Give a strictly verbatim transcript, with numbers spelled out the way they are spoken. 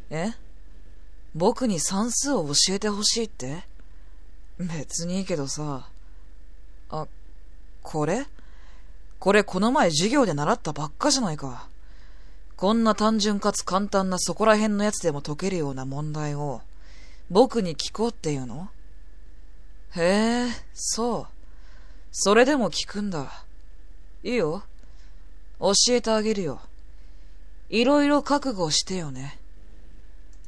え？僕に算数を教えてほしいって？別にいいけどさ。あ、これこれこの前授業で習ったばっかじゃないか。こんな単純かつ簡単なそこら辺のやつでも解けるような問題を僕に聞こうっていうの？へえ、そう。それでも聞くんだ。いいよ。教えてあげるよ。いろいろ覚悟してよね。